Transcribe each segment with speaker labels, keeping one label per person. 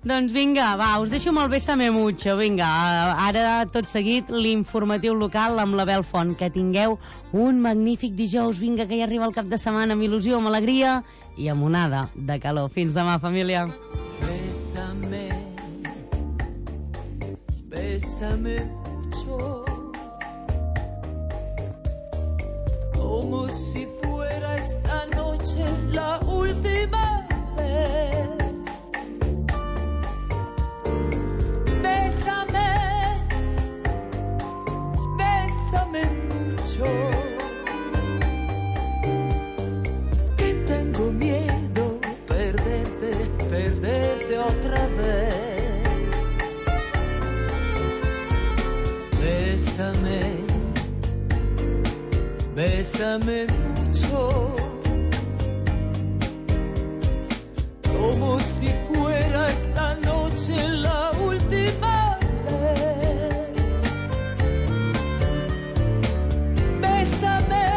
Speaker 1: Doncs vinga, va, us deixo amb el Bésame Mucho. Vinga, ara tot seguit l'informatiu local amb l'Abel Font. Que tingueu un magnífic dijous. Vinga, que ja arriba el cap de setmana amb il·lusió, amb alegria i amb onada de calor. Fins demà, família.
Speaker 2: Bésame, bésame mucho, como si fuera esta noche la última vez. Bésame, bésame mucho, que tengo miedo perderte otra vez. Bésame, bésame mucho, como si fuera esta noche la última vez. Bésame,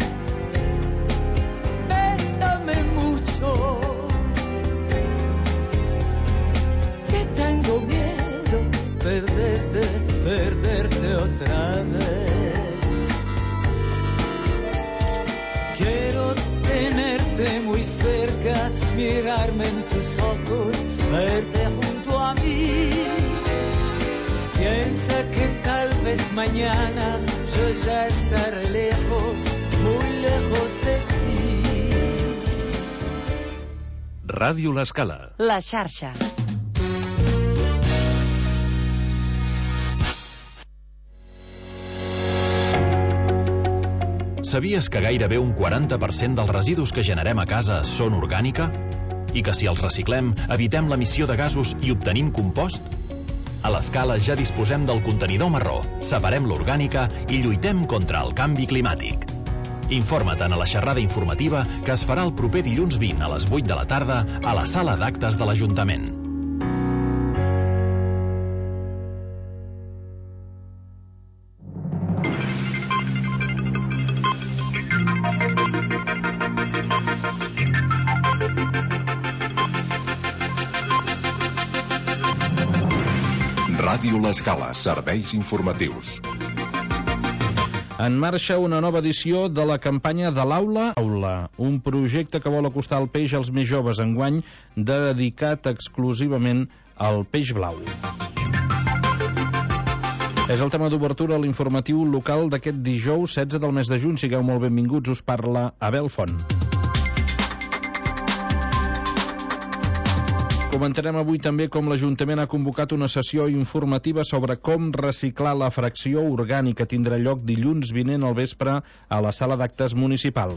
Speaker 2: bésame mucho, que tengo miedo perderte otra vez. Quiero tenerte muy cerca, mirarme en tus ojos, verte junto a mí. Piensa que tal vez mañana yo ya estaré lejos, muy lejos de ti.
Speaker 3: Ràdio L'Escala.
Speaker 1: La xarxa.
Speaker 3: Sabies que gairebé un 40% dels residus que generem a casa són orgànica? I que si els reciclem, evitem l'emissió de gasos i obtenim compost? A l'Escala ja disposem del contenidor marró, separem l'orgànica i lluitem contra el canvi climàtic. Informa't a la xerrada informativa que es farà el proper dilluns 20 a les 8 de la tarda a la sala d'actes de l'Ajuntament.
Speaker 4: Ràdio L'Escala, serveis informatius.
Speaker 5: En marxa una nova edició de la campanya de l'Aula Aula, un projecte que vol acostar el peix als més joves, enguany dedicat exclusivament al peix blau. És el tema d'obertura a l'informatiu local d'aquest dijous 16 del mes de juny. Sigueu molt benvinguts, us parla Abel Font. Comentarem avui també com l'Ajuntament ha convocat una sessió informativa sobre com reciclar la fracció orgànica. Tindrà lloc dilluns vinent al vespre a la sala d'actes municipal.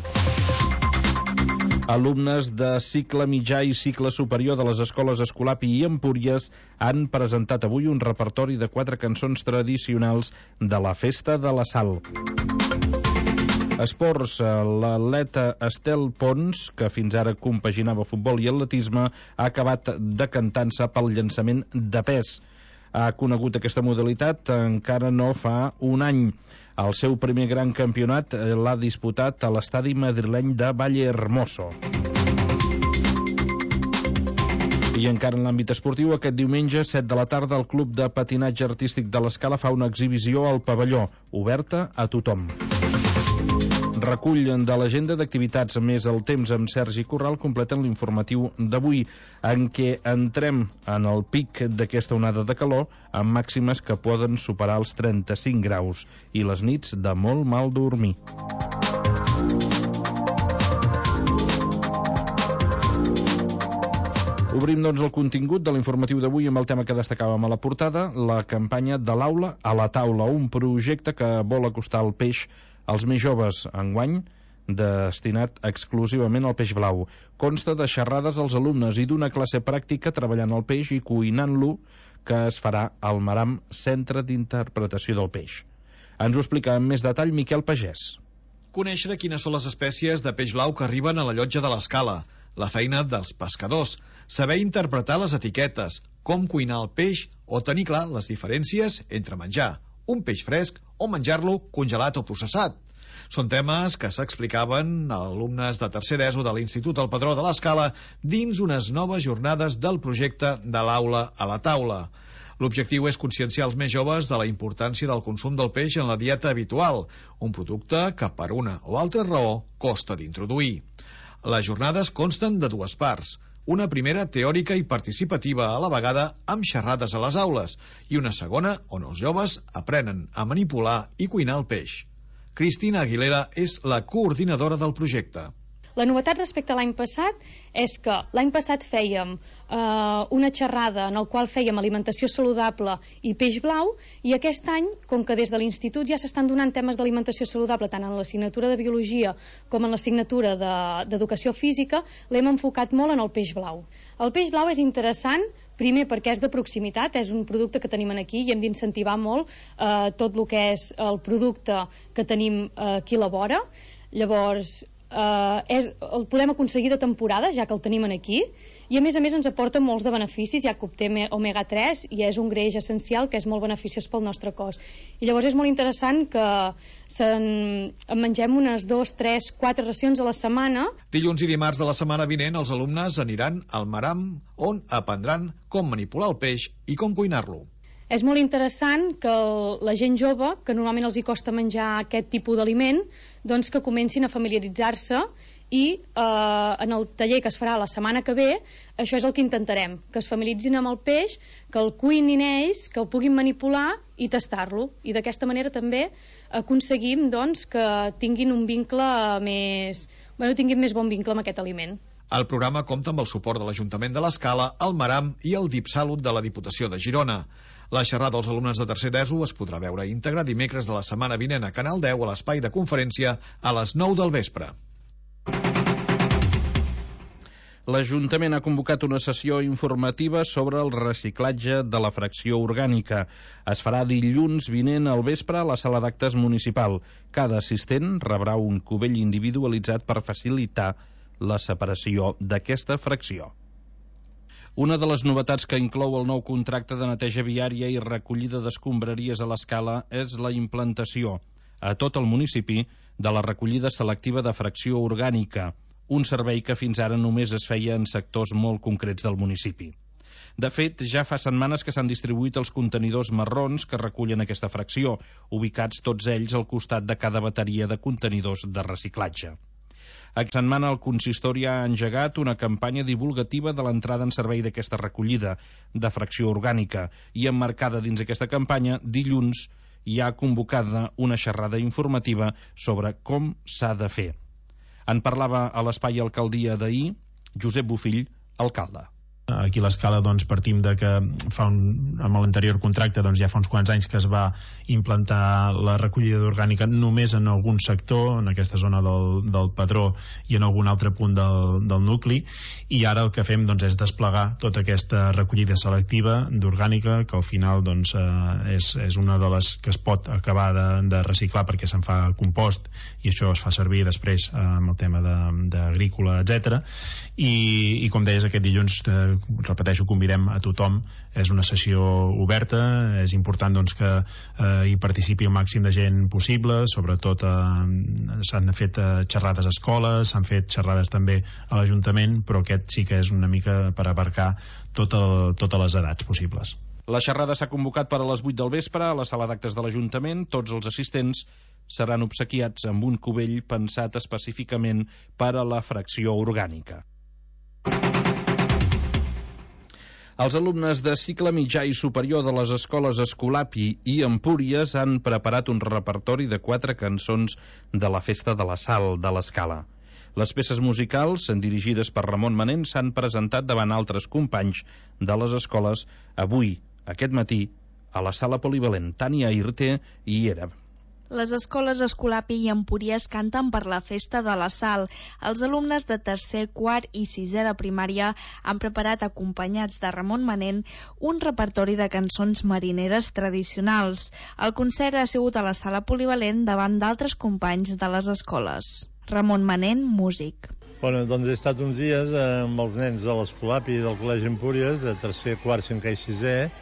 Speaker 5: Alumnes de cicle mitjà i cicle superior de les escoles Escolapi i Empúries han presentat avui un repertori de 4 cançons tradicionals de la Festa de la Sal. Esports, l'atleta Estel Pons, que fins ara compaginava futbol i atletisme, ha acabat decantant-se pel llançament de pes. Ha conegut aquesta modalitat encara no fa un any. El seu primer gran campionat l'ha disputat a l'estadi madrileny de Vallehermoso. I encara en l'àmbit esportiu, aquest diumenge, 7 de la tarda, el Club de Patinatge Artístic de l'Escala fa una exhibició al pavelló, oberta a tothom. Recull de l'agenda d'activitats més el temps amb Sergi Corral completen l'informatiu d'avui, en què entrem en el pic d'aquesta onada de calor amb màximes que poden superar els 35 graus i les nits de molt mal dormir. Obrim, doncs, el contingut de l'informatiu d'avui amb el tema que destacàvem a la portada, la campanya de l'Aula a la Taula, un projecte que vol acostar el peix als més joves, enguany destinat exclusivament al peix blau. Consta de xerrades als alumnes i d'una classe pràctica treballant el peix i cuinant-lo, que es farà al Maram Centre d'Interpretació del Peix. Ens ho explica amb més detall Miquel Pagès.
Speaker 6: Conèixer de quines són les espècies de peix blau que arriben a la llotja de l'Escala, la feina dels pescadors, saber interpretar les etiquetes, com cuinar el peix o tenir clar les diferències entre menjar un peix fresc o menjar-lo congelat o processat. Són temes que s'explicaven a alumnes de tercer d'ESO de l'Institut El Padró de l'Escala dins unes noves jornades del projecte de l'aula a la taula. L'objectiu és conscienciar els més joves de la importància del consum del peix en la dieta habitual, un producte que per una o altra raó costa d'introduir. Les jornades consten de dues parts, una primera teòrica i participativa a la vegada amb xerrades a les aules i una segona on els joves aprenen a manipular i cuinar el peix. Cristina Aguilera és la coordinadora del projecte.
Speaker 7: La novetat respecte a l'any passat és que l'any passat fèiem una xerrada en la qual fèiem alimentació saludable i peix blau, i aquest any, com que des de l'institut ja s'estan donant temes d'alimentació saludable tant en l'assignatura de biologia com en l'assignatura d'educació física, l'hem enfocat molt en el peix blau. El peix blau és interessant, primer perquè és de proximitat, és un producte que tenim aquí i hem d'incentivar molt tot el que és el producte que tenim aquí a la vora. Llavors, el podem aconseguir de temporada, ja que el tenim aquí, i a més ens aporta molts de beneficis, ja que obté omega-3 i és un greix essencial que és molt beneficiós pel nostre cos. I llavors és molt interessant que en mengem unes 2, 3, 4 racions a la setmana.
Speaker 6: Dilluns i dimarts de la setmana vinent els alumnes aniran al Maram, on aprendran com manipular el peix i com cuinar-lo.
Speaker 7: És molt interessant que la gent jove, que normalment els hi costa menjar aquest tipus d'aliment, doncs que comencin a familiaritzar-se i en el taller que es farà la setmana que ve, això és el que intentarem, que es familiaritzin amb el peix, que el cuinin ells, que el puguin manipular i tastar-lo. I d'aquesta manera també aconseguim doncs, que tinguin un vincle tinguin més bon vincle amb aquest aliment.
Speaker 6: El programa compta amb el suport de l'Ajuntament de l'Escala, el Maram i el DIPSalut de la Diputació de Girona. La xerrada dels alumnes de tercer d'ESO es podrà veure íntegra dimecres de la setmana vinent a Canal 10 a l'espai de conferència a les 9 del vespre.
Speaker 5: L'Ajuntament ha convocat una sessió informativa sobre el reciclatge de la fracció orgànica. Es farà dilluns vinent al vespre a la sala d'actes municipal. Cada assistent rebrà un cubell individualitzat per facilitar la separació d'aquesta fracció. Una de les novetats que inclou el nou contracte de neteja viària i recollida d'escombraries a l'Escala és la implantació a tot el municipi de la recollida selectiva de fracció orgànica, un servei que fins ara només es feia en sectors molt concrets del municipi. De fet, ja fa setmanes que s'han distribuït els contenidors marrons que recullen aquesta fracció, ubicats tots ells al costat de cada bateria de contenidors de reciclatge. Aquesta setmana el consistori ha engegat una campanya divulgativa de l'entrada en servei d'aquesta recollida de fracció orgànica i emmarcada dins aquesta campanya, dilluns hi ha convocada una xerrada informativa sobre com s'ha de fer. En parlava a l'Espai Alcaldia d'ahir Josep Bofill, alcalde.
Speaker 8: Aquí a l'Escala partim de que amb l'anterior contracte ja fa uns quants anys que es va implantar la recollida orgànica només en algun sector, en aquesta zona del Padró i en algun altre punt del nucli, i ara el que fem és desplegar tota aquesta recollida selectiva d'orgànica, que al final és una de les que es pot acabar de reciclar perquè se'n fa compost i això es fa servir després amb el tema d'agrícola, etc. I com deies, aquest dilluns repeteixo, convidem a tothom, és una sessió oberta, és important que hi participi el màxim de gent possible, sobretot s'han fet xerrades a escoles, s'han fet xerrades també a l'Ajuntament, però aquest sí que és una mica per abarcar totes les edats possibles.
Speaker 5: La xerrada s'ha convocat per a les 8 del vespre a la sala d'actes de l'Ajuntament. Tots els assistents seran obsequiats amb un cubell pensat específicament per a la fracció orgànica. Els alumnes de cicle mitjà i superior de les escoles Escolapi i Empúries han preparat un repertori de 4 cançons de la Festa de la Sal de l'Escala. Les peces musicals, dirigides per Ramon Manent, s'han presentat davant altres companys de les escoles avui, aquest matí, a la sala polivalent Tània Irte i Era.
Speaker 9: Les escoles Escolapi i Empúries canten per la Festa de la Sal. Els alumnes de tercer, quart i sisè de primària han preparat, acompanyats de Ramon Manent, un repertori de cançons marineres tradicionals. El concert ha sigut a la sala polivalent davant d'altres companys de les escoles. Ramon Manent, músic.
Speaker 10: He estat uns dies amb els nens de l'Escolapi i del Col·legi Empúries, de tercer, quart, cinquè i sisè,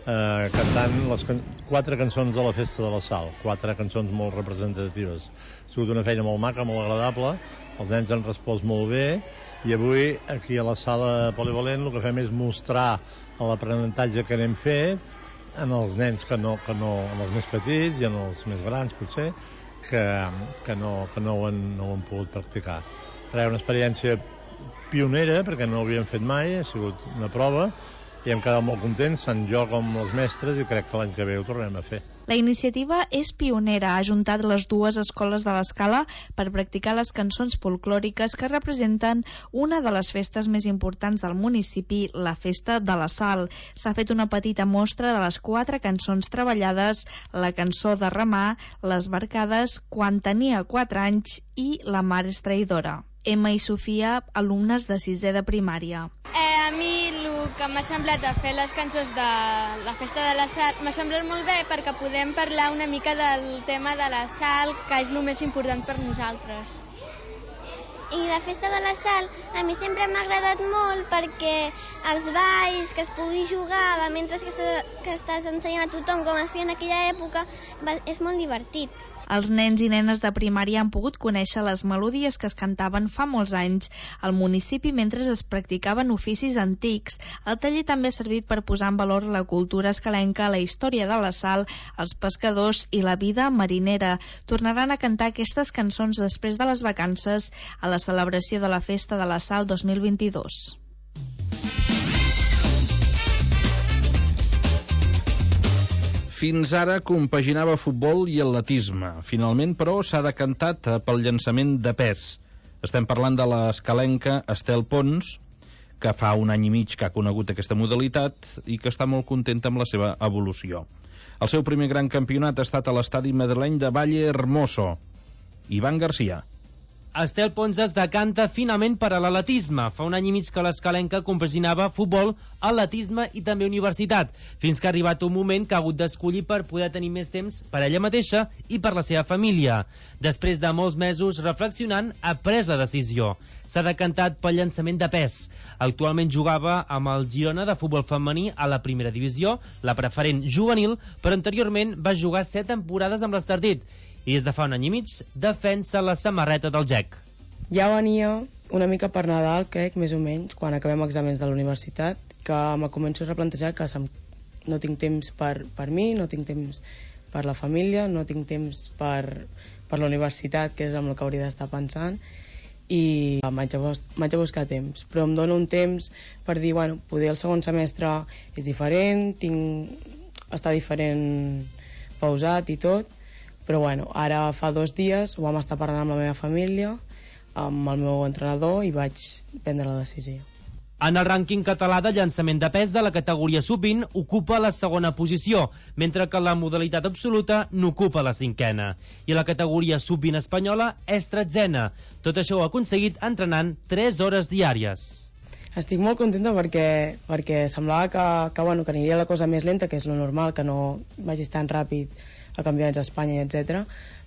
Speaker 10: cantant les 4 cançons de la Festa de la Sal, 4 cançons molt representatives. Ha sigut una feina molt maca, molt agradable, els nens han respost molt bé, i avui aquí a la sala polivalent el que fem és mostrar l'aprenentatge que n'hem fet en els nens en els més petits i en els més grans potser, que no ho han pogut practicar. Serà una experiència pionera perquè no ho havíem fet mai, ha sigut una prova i hem quedat molt contents, tant jo com els mestres, i crec que l'any que ve ho tornem a fer.
Speaker 9: La iniciativa és pionera, ha ajuntat les dues escoles de l'Escala per practicar les cançons folclòriques que representen una de les festes més importants del municipi, la Festa de la Sal. S'ha fet una petita mostra de les 4 cançons treballades, la cançó de Remar, les Barcades, Quan tenia 4 anys i La mar és traïdora. Emma i Sofia, alumnes de 6è de primària.
Speaker 11: A mi el que m'ha semblat a fer les cançons de la Festa de la Sal m'ha semblat molt bé perquè podem parlar una mica del tema de la sal, que és el més important per nosaltres.
Speaker 12: I la Festa de la Sal a mi sempre m'ha agradat molt perquè els balls, que es pugui jugar mentre que estàs ensenyant a tothom com es feia en aquella època, és molt divertit.
Speaker 9: Els nens i nenes de primària han pogut conèixer les melodies que es cantaven fa molts anys al municipi mentre es practicaven oficis antics. El taller també ha servit per posar en valor la cultura escalenca, la història de la sal, els pescadors i la vida marinera. Tornaran a cantar aquestes cançons després de les vacances a la celebració de la Festa de la Sal 2022.
Speaker 5: Fins ara compaginava futbol i atletisme. Finalment, però, s'ha decantat pel llançament de pes. Estem parlant de l'escalenca Estel Pons, que fa un any i mig que ha conegut aquesta modalitat i que està molt contenta amb la seva evolució. El seu primer gran campionat ha estat a l'estadi madrileny de Valle Hermoso. Ivan Garcia.
Speaker 13: Estel Pons es decanta finalment per a l'atletisme. Fa un any i mig que l'escalenca compaginava futbol, atletisme i també universitat, fins que ha arribat un moment que ha hagut d'escollir per poder tenir més temps per ella mateixa i per la seva família. Després de molts mesos reflexionant, ha pres la decisió. S'ha decantat pel llançament de pes. Actualment jugava amb el Girona de futbol femení a la primera divisió, la preferent juvenil, però anteriorment va jugar 7 temporades amb l'Estartit i des de fa un any i mig defensa la samarreta del GEC.
Speaker 14: Ja venia una mica per Nadal, crec, més o menys, quan acabem exàmens de la universitat, que me començo a replantejar que no tinc temps per mi, no tinc temps per la família, no tinc temps per la universitat, que és amb el que hauria d'estar pensant, i m'haig de buscar temps. Però em dona un temps per dir, bueno, poder el segon semestre és diferent, està diferent pausat i tot, però bueno, ara fa 2 dies ho vam estar parlant amb la meva família, amb el meu entrenador, i vaig prendre la decisió.
Speaker 13: En el rànquing català de llançament de pes de la categoria sub-20 ocupa la segona posició, mentre que la modalitat absoluta n'ocupa la 5a. I la categoria sub-20 espanyola és 13a. Tot això ho ha aconseguit entrenant 3 hores diàries.
Speaker 14: Estic molt contenta perquè semblava que aniria la cosa més lenta, que és lo normal, que no vagis tan ràpid a campionats d'Espanya, etc.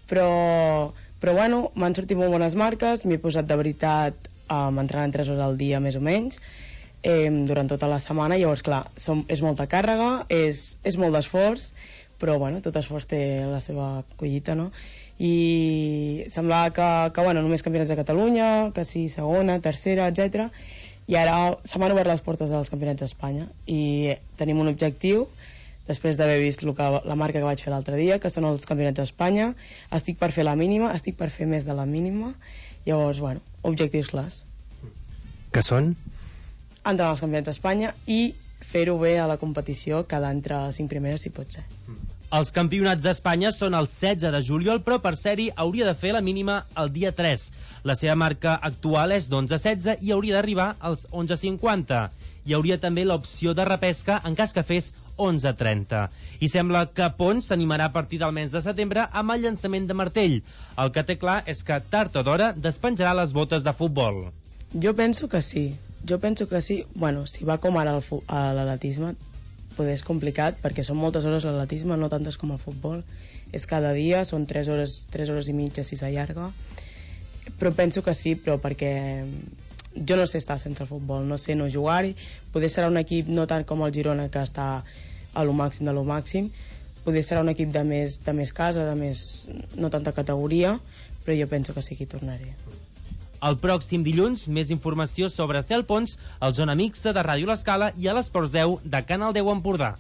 Speaker 14: Però bueno, m'han sortit molt bones marques, m'he posat de veritat entrenant 3 hores al dia més o menys durant tota la setmana. Llavors, clar, és molta càrrega, és molt d'esforç, però bueno, tot esforç té la seva collita, no? I semblava que només campionats de Catalunya, que sí, segona, tercera, etc. I ara se m'han obert les portes dels campionats d'Espanya i tenim un objectiu després d'haver vist la marca que vaig fer l'altre dia, que són els campionats d'Espanya. Estic per fer la mínima, estic per fer més de la mínima. Llavors, bueno, objectius clars.
Speaker 15: Que són?
Speaker 14: Entrar als campionats d'Espanya i fer-ho bé a la competició, quedar entre 5 primeres, si pot ser.
Speaker 13: Els campionats d'Espanya són el 16 de juliol, però per ser-hi hauria de fer la mínima el dia 3. La seva marca actual és d'11.16 i hauria d'arribar als 11.50. Hi hauria també l'opció de repesca en cas que fes 11.30. I sembla que Pons s'animarà a partir del mes de setembre amb el llançament de martell. El que té clar és que tard o d'hora despenjarà les botes de futbol.
Speaker 14: Jo penso que sí. Bueno, si va com ara a l'atletisme, poder és complicat, perquè són moltes hores l'atletisme, no tantes com el futbol. És cada dia, són 3 hores i mitja si s'allarga. Però penso que sí, però perquè jo no sé estar sense el futbol, no sé no jugar-hi. Poder serà un equip no tant com el Girona, que està a lo màxim de lo màxim. Potser serà un equip de més casa, no tanta categoria, però jo penso que sí que hi tornaré.
Speaker 13: El pròxim dilluns, més informació sobre Estel Pons, al Zona Mixta de Ràdio L'Escala i a l'Esports 10 de Canal 10 Empordà.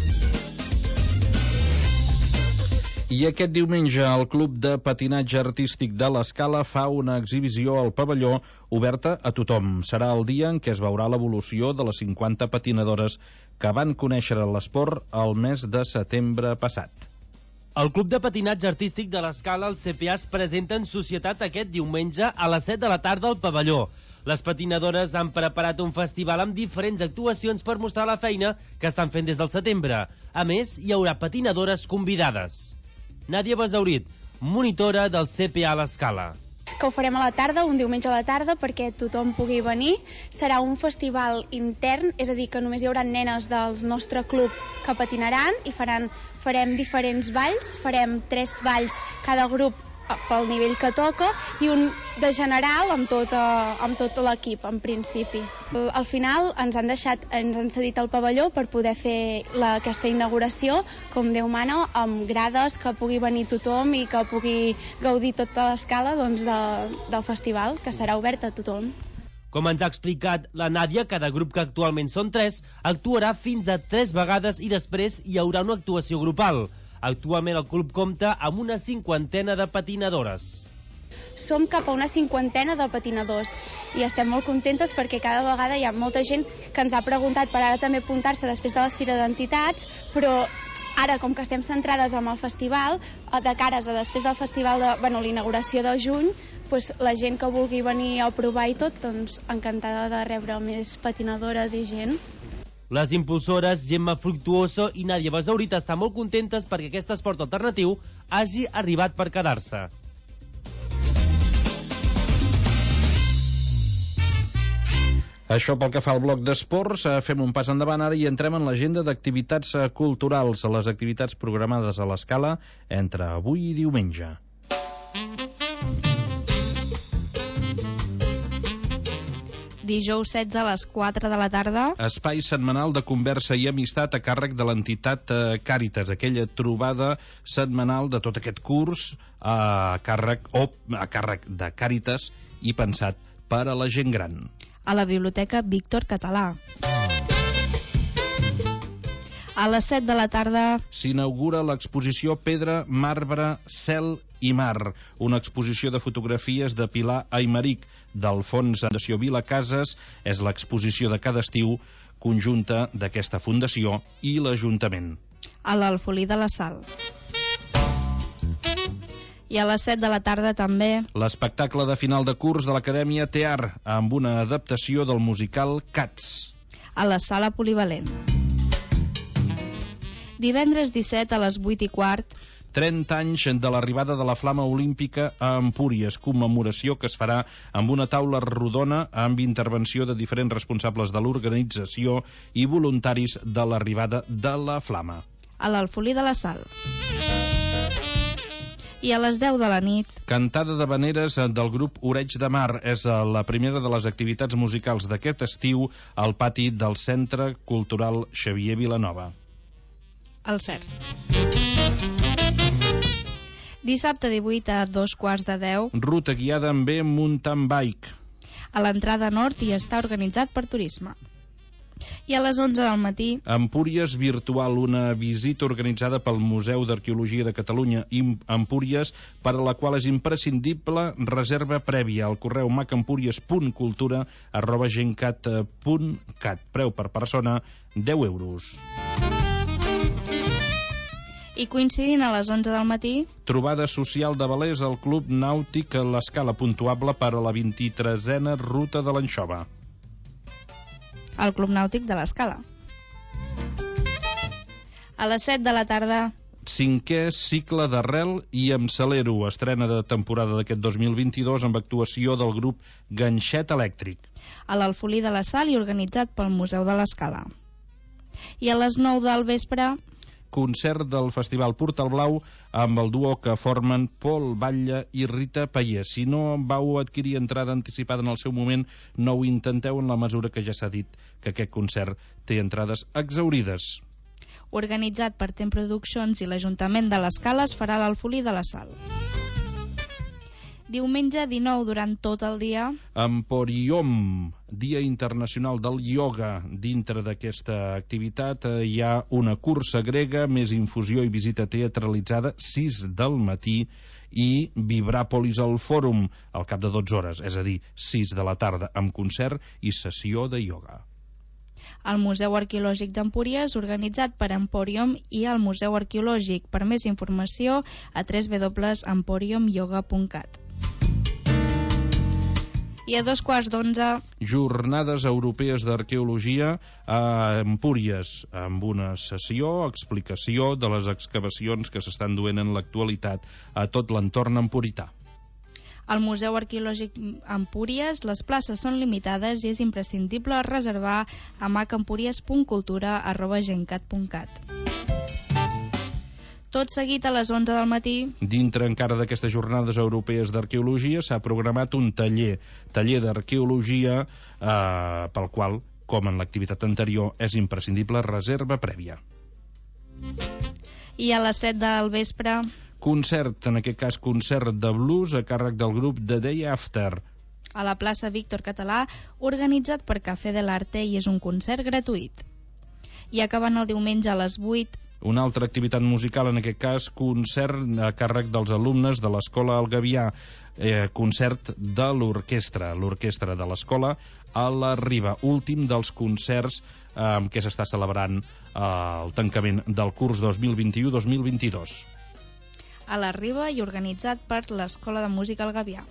Speaker 5: I aquest diumenge el Club de Patinatge Artístic de l'Escala fa una exhibició al pavelló oberta a tothom. Serà el dia en què es veurà l'evolució de les 50 patinadores que van conèixer l'esport el mes de setembre passat.
Speaker 13: El Club de Patinatge Artístic de l'Escala, el CPA, es presenta en societat aquest diumenge a les 7 de la tarda al pavelló. Les patinadores han preparat un festival amb diferents actuacions per mostrar la feina que estan fent des del setembre. A més, hi haurà patinadores convidades. Nàdia Besaurit, monitora del CPA a l'Escala.
Speaker 16: Que ho farem a la tarda, un diumenge a la tarda, perquè tothom pugui venir. Serà un festival intern, és a dir, que només hi haurà nenes del nostre club que patinaran i farem diferents balls, farem 3 balls cada grup pel nivell que toca i un de general amb tot l'equip, en principi. Al final ens han cedit el pavelló per poder fer aquesta inauguració, com Déu mana, amb grades, que pugui venir tothom i que pugui gaudir tota l'Escala del festival, que serà obert a tothom.
Speaker 13: Com ens ha explicat la Nàdia, cada grup, que actualment són 3, actuarà fins a 3 vegades i després hi haurà una actuació grupal. Actualment el club compta amb una 50 de patinadores.
Speaker 16: Som cap a una 50 de patinadors i estem molt contentes perquè cada vegada hi ha molta gent que ens ha preguntat per ara també apuntar-se després de les fires d'entitats, però ara, com que estem centrades en el festival, de cares a després del festival, l'inauguració de juny, doncs la gent que vulgui venir a provar i tot, doncs encantada de rebre més patinadores i gent.
Speaker 13: Les impulsores Gemma Fructuoso i Nàdia Besaurit estan molt contentes perquè aquest esport alternatiu hagi arribat per quedar-se.
Speaker 5: Això pel que fa al bloc d'esports. Fem un pas endavant ara i entrem en l'agenda d'activitats culturals, les activitats programades a l'Escala entre avui i diumenge.
Speaker 9: Dijous 16 a les 4 de la tarda.
Speaker 5: Espai setmanal de conversa i amistat a càrrec de l'entitat Càritas, aquella trobada setmanal de tot aquest curs a càrrec de Càritas i pensat per a la gent gran.
Speaker 9: A la Biblioteca Víctor Català. A les 7 de la tarda
Speaker 5: s'inaugura l'exposició Pedra, Marbre, Cel i Mar, una exposició de fotografies de Pilar Aymeric, d'Alfons Fundació Vila Cases. És l'exposició de cada estiu conjunta d'aquesta fundació i l'Ajuntament.
Speaker 9: A l'Alfolí de la Sal. I a les 7 de la tarda també
Speaker 5: l'espectacle de final de curs de l'Acadèmia Tear, amb una adaptació del musical Cats.
Speaker 9: A la Sala Polivalent. Divendres 17 a les 8:15.
Speaker 5: 30 anys de l'arribada de la Flama Olímpica a Empúries, commemoració que es farà amb una taula rodona amb intervenció de diferents responsables de l'organització i voluntaris de l'arribada de la Flama.
Speaker 9: A l'Alfolí de la Sal. I a les 10 de la nit
Speaker 5: cantada d'havaneres del grup Oreig de Mar. És la primera de les activitats musicals d'aquest estiu al pati del Centre Cultural Xavier Vilanova.
Speaker 9: Al CERT. Dissabte 18 a 2:15.
Speaker 5: Ruta guiada amb mountain bike.
Speaker 9: A l'entrada nord i està organitzat per Turisme. I a les 11 del matí
Speaker 5: Empúries Virtual, una visita organitzada pel Museu d'Arqueologia de Catalunya i Empúries, per a la qual és imprescindible reserva prèvia al correu macempúries.cultura@gencat.cat. Preu per persona 10 euros.
Speaker 9: I coincidint a les 11 del matí
Speaker 5: trobada social de velers al Club Nàutic a l'Escala, puntuable per a la 23a Ruta de l'Anxova.
Speaker 9: Al Club Nàutic de l'Escala. A les 7 de la tarda
Speaker 5: 5è cicle d'Arrel i amb Salero, estrena de temporada d'aquest 2022 amb actuació del grup Ganxet Elèctric.
Speaker 9: A l'Alfolí de la Sal i organitzat pel Museu de l'Escala. I a les 9 del vespre
Speaker 5: concert del Festival Portal Blau amb el duo que formen Pol Batlle i Rita Paier. Si no vau adquirir entrada anticipada en el seu moment, no ho intenteu en la mesura que ja s'ha dit que aquest concert té entrades exhaurides.
Speaker 9: Organitzat per Tem Productions i l'Ajuntament de l'Escala, es farà l'Alfolí de la Sal. Diumenge 19 durant tot el dia.
Speaker 5: Emporium, Dia Internacional del Ioga. Dintre d'aquesta activitat hi ha una cursa grega, més infusió i visita teatralitzada, 6 del matí, i Vibràpolis al Fòrum, al cap de 12 hores, és a dir, 6 de la tarda, amb concert i sessió de ioga.
Speaker 9: El Museu Arqueològic d'Empúries, organitzat per Emporium i el Museu Arqueològic. Per més informació a www.emporiumyoga.cat. I a 11:15...
Speaker 5: Jornades Europees d'Arqueologia a Empúries, amb una sessió, explicació de les excavacions que s'estan duent en l'actualitat a tot l'entorn empurità.
Speaker 9: Al Museu Arqueològic Empúries, les places són limitades i és imprescindible reservar a macempúries.cultura@gencat.cat. Tot seguit a les 11 del matí.
Speaker 5: Dintre encara d'aquestes jornades europees d'arqueologia s'ha programat un taller d'arqueologia pel qual, com en l'activitat anterior, és imprescindible reserva prèvia.
Speaker 9: I a les 7 del vespre...
Speaker 5: Concert, en aquest cas concert de blues a càrrec del grup The Day After.
Speaker 9: A la plaça Víctor Català, organitzat per Café de l'Arte, i és un concert gratuït. I acabant el diumenge a les 8...
Speaker 5: Una altra activitat musical, en aquest cas, concert a càrrec dels alumnes de l'Escola El Gavià, concert de l'orquestra de l'Escola a la Riba, últim dels concerts que s'està celebrant el tancament del curs 2021-2022.
Speaker 9: A la Riba i organitzat per l'Escola de Música El Gavià.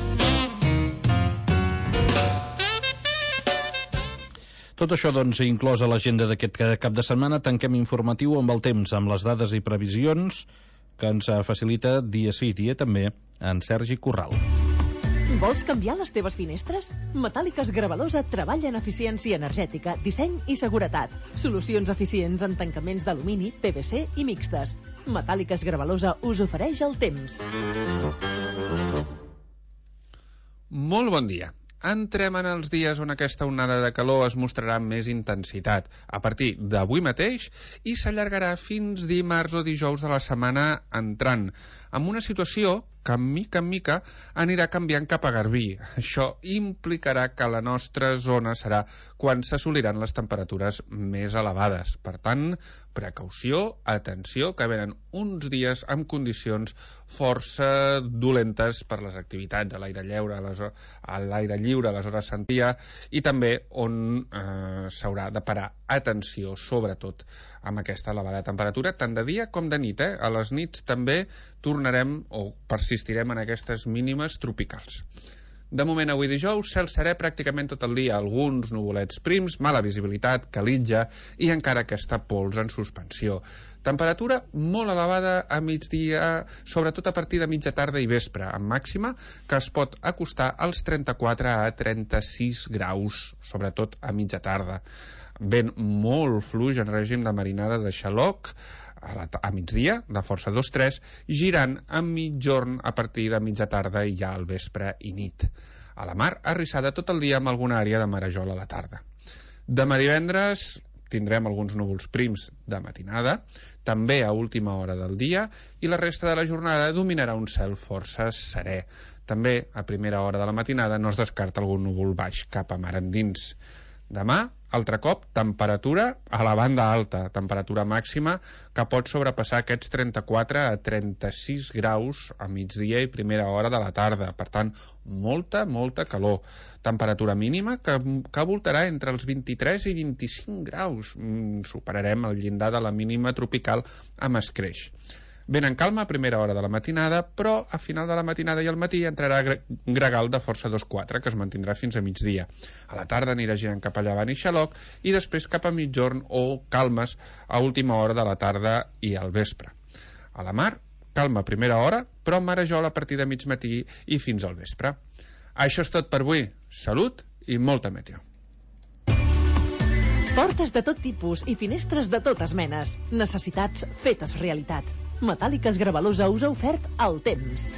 Speaker 5: Tot això, doncs, inclòs a l'agenda d'aquest cap de setmana. Tanquem informatiu amb el temps, amb les dades i previsions que ens facilita dia sí dia també en Sergi Corral.
Speaker 17: Vols canviar les teves finestres? Metàl·liques Gravalosa treballa en eficiència energètica, disseny i seguretat. Solucions eficients en tancaments d'alumini, PVC i mixtes. Metàl·liques Gravalosa us ofereix el temps.
Speaker 18: Molt bon dia. Entrem en els dies on aquesta onada de calor es mostrarà amb més intensitat, a partir d'avui mateix, i s'allargarà fins dimarts o dijous de la setmana entrant, amb una situació que mica en mica anirà canviant cap a Garbí. Això implicarà que la nostra zona serà quan s'assoliran les temperatures més elevades. Per tant, precaució, atenció, que venen uns dies amb condicions força dolentes per les activitats a l'aire lliure, a les hores sentia, i també on s'haurà de parar atenció, sobretot amb aquesta elevada temperatura, tant de dia com de nit. A les nits també tornarem o persistirem en aquestes mínimes tropicals. De moment, avui dijous, cel serè pràcticament tot el dia, alguns nuvolets prims, mala visibilitat, calitja i encara aquesta pols en suspensió. Temperatura molt elevada a migdia, sobretot a partir de mitja tarda i vespre, amb màxima que es pot acostar als 34 a 36 graus, sobretot a mitja tarda. Vent molt fluix en règim de marinada de xaloc a migdia, de força 2-3, girant a mitjorn a partir de mitja tarda i ja al vespre i nit. A la mar, arrissada tot el dia amb alguna àrea de marejol a la tarda. Demà divendres tindrem alguns núvols prims de matinada, també a última hora del dia, i la resta de la jornada dominarà un cel força serè. També, a primera hora de la matinada, no es descarta algun núvol baix cap a mar endins. Demà, altre cop, temperatura a la banda alta, temperatura màxima que pot sobrepassar aquests 34 a 36 graus a migdia i primera hora de la tarda. Per tant, molta calor. Temperatura mínima que voltarà entre els 23 i 25 graus. Superarem el llindar de la mínima tropical amb escreix. Vent en calma a primera hora de la matinada, però a final de la matinada i al matí entrarà gregal de força 2-4, que es mantindrà fins a migdia. A la tarda anirà girant cap a llevant i xaloc, i després cap a mitjorn o calmes a última hora de la tarda i al vespre. A la mar, calma a primera hora, però marejol a partir de mig matí i fins al vespre. Això és tot per avui. Salut i molta meteo.
Speaker 17: Portes de tot tipus i finestres de totes menes. Necessitats fetes realitat. Metàl·liques Gravalosa us ha ofert el temps.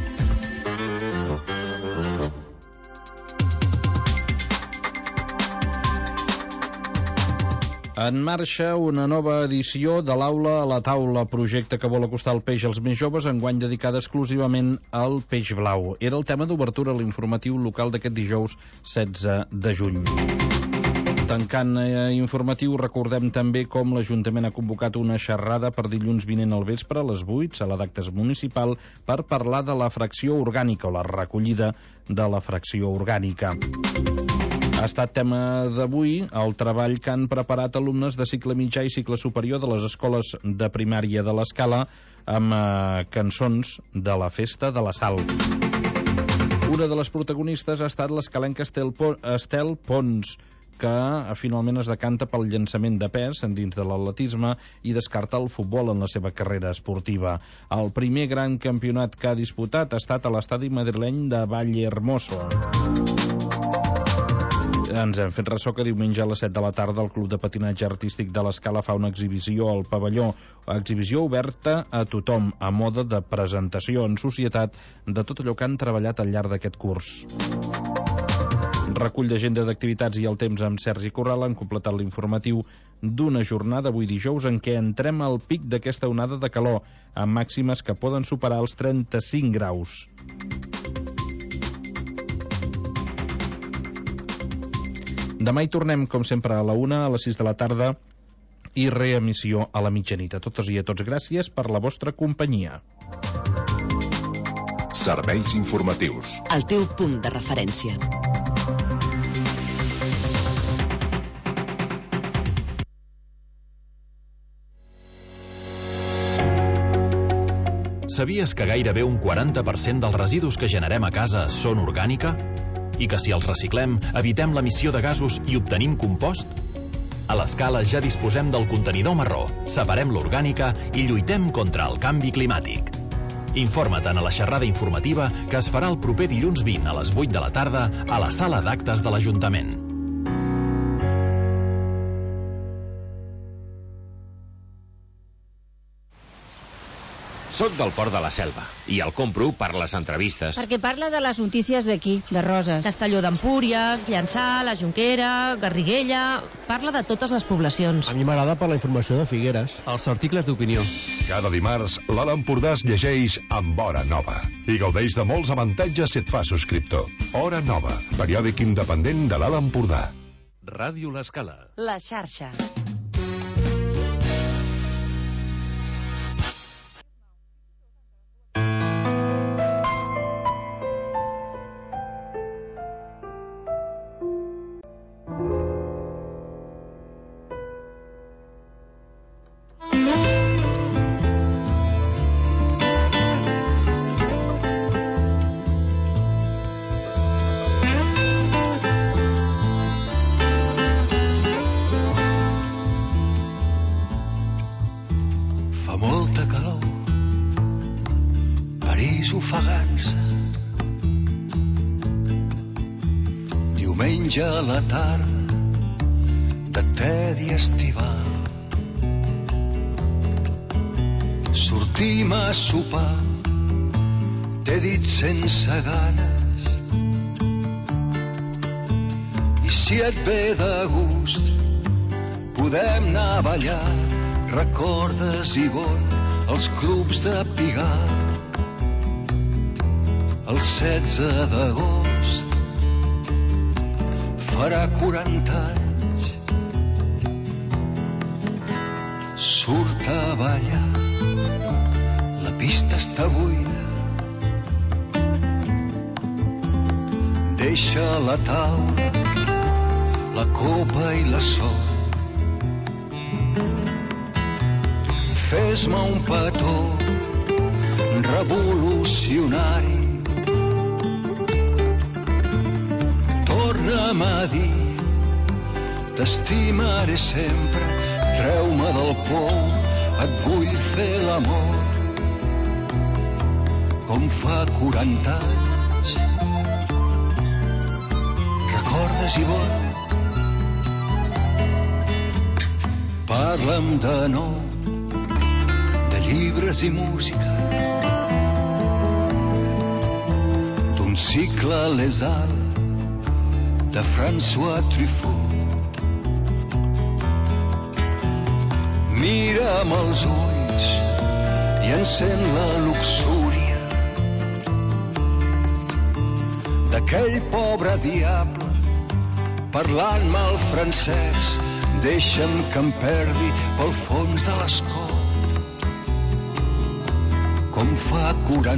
Speaker 5: En marxa una nova edició de l'Aula a la Taula, projecte que vol acostar el peix als més joves, enguany dedicada exclusivament al peix blau. Era el tema d'obertura a l'informatiu local d'aquest dijous 16 de juny. Tancant informatiu, recordem també com l'Ajuntament ha convocat una xerrada per dilluns vinent al vespre a les 8, sala d'actes municipal, per parlar de la fracció orgànica o la recollida de la fracció orgànica. Ha estat tema d'avui el treball que han preparat alumnes de cicle mitjà i cicle superior de les escoles de primària de l'Escala amb cançons de la Festa de la Sal. Una de les protagonistes ha estat l'escalenca Estel Pons, que finalment es decanta pel llançament de pes dins de l'atletisme i descarta el futbol en la seva carrera esportiva. El primer gran campionat que ha disputat ha estat a l'estadi madrileny de Vallehermoso. Ens hem fet ressò que diumenge a les 7 de la tarda el Club de Patinatge Artístic de l'Escala fa una exhibició al pavelló, exhibició oberta a tothom, a mode de presentació en societat de tot allò que han treballat al llarg d'aquest curs. Recull d'agenda d'activitats i el temps amb Sergi Corral han completat l'informatiu d'una jornada avui dijous en què entrem al pic d'aquesta onada de calor, amb màximes que poden superar els 35 graus. Demà hi tornem, com sempre, a la 1, a les 6 de la tarda i reemissió a la mitjanit. A totes i a tots, gràcies per la vostra companyia.
Speaker 4: Serveis informatius.
Speaker 19: El teu punt de referència.
Speaker 3: Sabies que gairebé un 40% dels residus que generem a casa són orgànica? I que si els reciclem, evitem l'emissió de gasos i obtenim compost? A l'Escala ja disposem del contenidor marró, separem l'orgànica i lluitem contra el canvi climàtic. Informa't a la xerrada informativa que es farà el proper dilluns 20 a les 8 de la tarda a la sala d'actes de l'Ajuntament.
Speaker 20: Soc del Port de la Selva i el compro per les entrevistes.
Speaker 21: Perquè parla de les notícies d'aquí, de Roses. Castelló d'Empúries, Llançà, la Jonquera, Garriguella... Parla de totes les poblacions.
Speaker 22: A mi m'agrada per la informació de Figueres.
Speaker 23: Els articles d'opinió.
Speaker 4: Cada dimarts, l'Alt Empordà es llegeix amb Hora Nova i gaudeix de molts avantatges si et fa subscriptor. Hora Nova, periòdic independent de l'Alt Empordà.
Speaker 3: Ràdio L'Escala.
Speaker 19: La xarxa.
Speaker 24: Diumenge a la tarda de tedi estival sortim a sopar, t'he dit sense ganes, i si et ve de gust podem anar a ballar. Recordes, Ivonne, els clubs de Pigalle el 16 d'agost farà 40 anys. Surt a ballar, la pista està buida, deixa la taula, la copa i la sort. Fes-me un petó revolucionari, torna'm a dir t'estimaré sempre, treu-me del pou, et vull fer l'amor com fa 40 anys. Recordes, Ivonne? Parla'm de nou, de llibres i música, d'un cicle a Les Halles de François Truffaut. mira'm els ulls i encén la luxúria d'aquell pobre diable parlant-me el francès. Deixa'm que em perdi pel fons de l'escó com fa 40